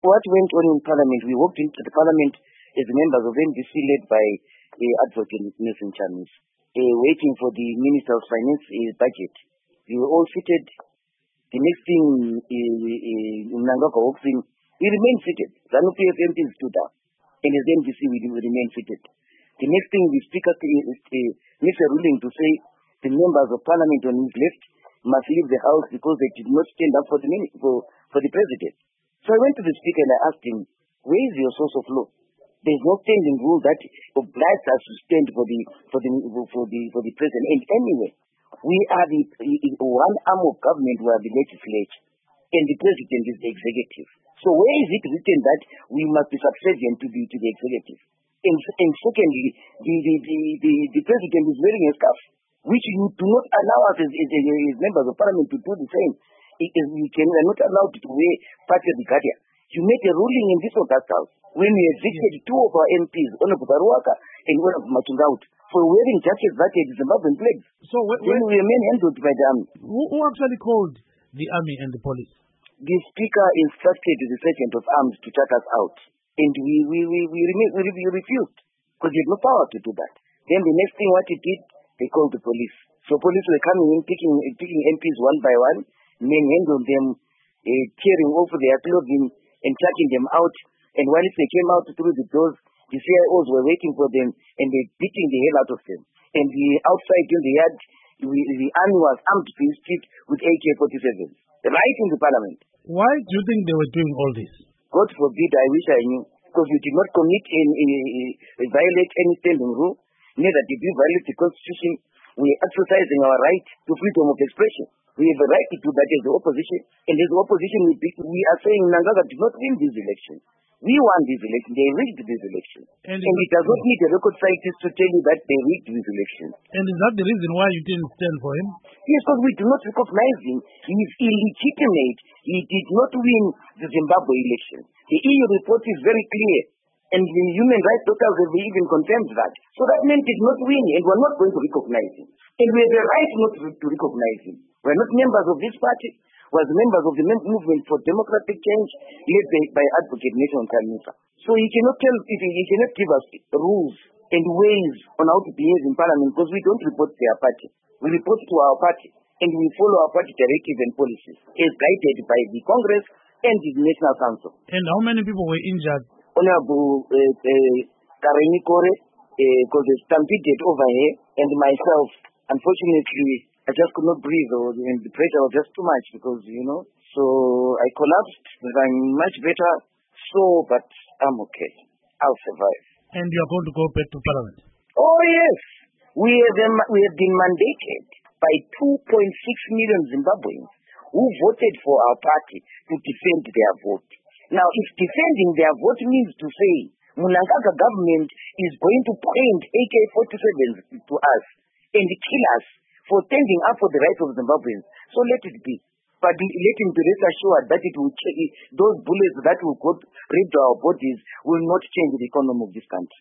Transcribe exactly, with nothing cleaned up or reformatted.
What went on in Parliament, we walked into the Parliament as members of N D C led by uh, Advocate Nelson Chamisa, uh, waiting for the Minister of Finance uh, budget. We were all seated. The next thing, Mnangagwa uh, uh, walks in, we remained seated. ZANU-P F M Ps stood up. And as N D C, we, we remained seated. The next thing, the Speaker uh, makes a ruling to say the members of Parliament on his left must leave the House because they did not stand up for the, for, for the President. So I went to the Speaker and I asked him, where is your source of law? There is no standing rule that obliges us to stand for the for the for the for the President. And anyway, we are the one arm of government, we are the legislature, and the President is the executive. So where is it written that we must be subservient to the to the executive? And, and secondly, the the, the the the President is wearing a scarf, which you do not allow us as, as, as members of Parliament to do the same. It is, we can, we are not allowed to wear part of the guardia. You made a ruling in this August House when we evicted two of our M Ps, Honorable Baruaka and Honorable Machingaut, for wearing jackets that had Zimbabwean flags. So when, then we remain handled by the army. Who, who actually called the army and the police? The Speaker instructed the Sergeant of Arms to take us out, and we we we we, remain, we, we refused because he had no power to do that. Then the next thing what he did, they called the police. So police were coming in, picking picking M Ps one by one, men handled them, uh, tearing off their clothing and chucking them out. And while they came out through the doors, the C I Os were waiting for them and they beating the hell out of them. And the outside in the yard, we, the army was armed to the street with A K forty-sevens, right in the Parliament. Why do you think they were doing all this? God forbid, I wish I knew. Because we did not commit any, uh, violate any standing rule, neither did we violate the Constitution. We are exercising our right to freedom of expression. We have a right to do that as the opposition. And as the opposition, we, we are saying Mnangagwa did not win this election. We won this election. They rigged this election. And, and it does not need a record scientist to tell you that they rigged this election. And is that the reason why you didn't stand for him? Yes, because we do not recognize him. He is illegitimate. He did not win the Zimbabwe election. The E U report is very clear. And the human rights doctors have even confirmed that. So that man did not win, and we're not going to recognize him. And we have the right not to, to recognize him. We're not members of this party. We're members of the movement for democratic change led by, by Advocate Nelson Chamisa. So he cannot tell, he cannot give us rules and ways on how to behave in Parliament because we don't report to their party. We report to our party and we follow our party directives and policies as guided by the Congress and the National Council. And how many people were injured? Honorable uh, uh, Kareni Kore, because uh, they stampeded over here, and myself, unfortunately, I just could not breathe, or, and the pressure was just too much because, you know, so I collapsed, but I'm much better, so, but I'm okay. I'll survive. And you are going to go back to Parliament? Oh, yes. We have, um, we have been mandated by two point six million Zimbabweans who voted for our party to defend their vote. Now, if defending their vote means to say Mnangagwa government is going to point A K forty-sevens to us and kill us for standing up for the rights of Zimbabweans, so let it be. But let him be rest assured that it will change, those bullets that will go rid our bodies will not change the economy of this country.